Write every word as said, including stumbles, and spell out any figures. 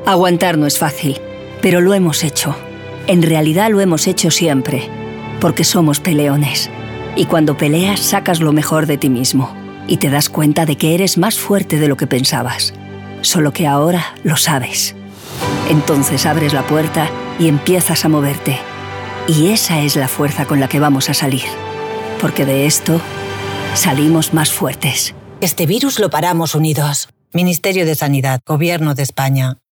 Aguantar no es fácil, pero lo hemos hecho. En realidad lo hemos hecho siempre, porque somos peleones. Y cuando peleas sacas lo mejor de ti mismo y te das cuenta de que eres más fuerte de lo que pensabas. Solo que ahora lo sabes. Entonces abres la puerta y empiezas a moverte. Y esa es la fuerza con la que vamos a salir. Porque de esto salimos más fuertes. Este virus lo paramos unidos. Ministerio de Sanidad, Gobierno de España.